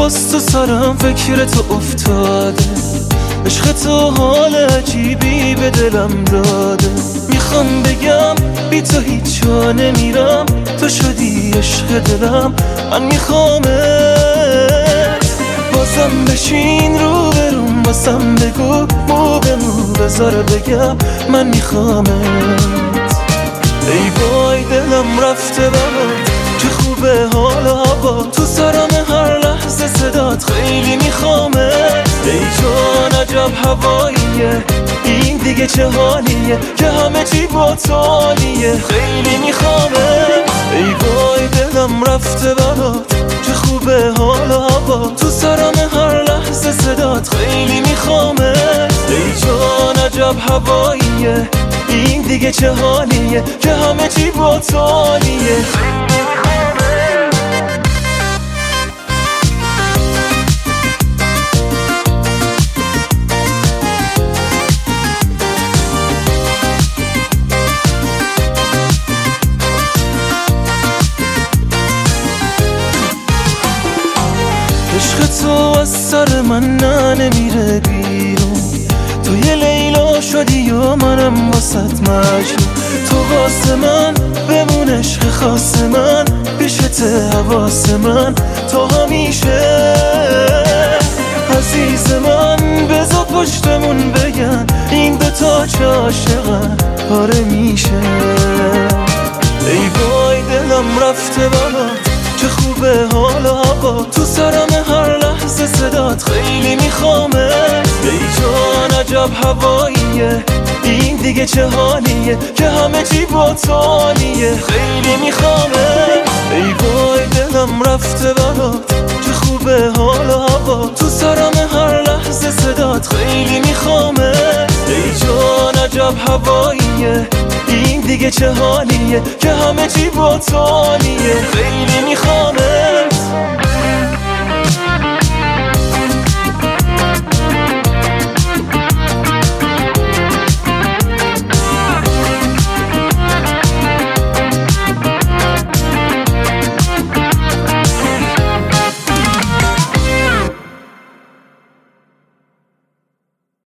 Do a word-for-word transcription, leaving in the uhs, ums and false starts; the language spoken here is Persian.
باز تو سرم فکر تو افتاده، عشق تو حال عجیبی به دلم داده. میخوام بگم بی تو هیچ جا نمیرم، تو شدی عشق دلم، من میخوامت. بازم بشین رو بروم، بازم بگو مو به مو، بذار بگم من میخوامت. ای وای دلم رفته برات، چه خوبه حال هوا، تو سرم هر لحظه صدات، خیلی میخوامت. ای جان عجب هواییه این، دیگه چه حالیه که همه چی با تو عالیه، خیلی میخوامت. ای وای دلم رفته برات، چه خوبه حال هوا، تو سرم هر لحظه صدات، خیلی میخوامت. ای جان عجب هواییه این، دیگه چه حالیه که همه چی با تو عالیه. عشق تو از سر من نه نمیره بیرون، تو یه لیلا شدی و منم واسط مجنون. تو واسه من بمون عشق خاص من، پیشت حواس من تا همیشه. عزیز من بذار پشتمون بگن این دوتا چه عاشقن، آره میشه. ای وای دلم رفته برات، چه خوبه حال هوا، تو سرم هر لحظه صدات، خیلی میخوامت. ای جان عجب هواییه این، دیگه چه حالیه که همه چی با تو عالیه، خیلی میخوامت. ای وای دلم رفته برات، چه خوبه حال هوا، تو سرم هر لحظه صدات، خیلی میخوامت. ای جان عجب هواییه این، دیگه چه حالیه که همه چی با تو عالیه، خیلی میخوامت.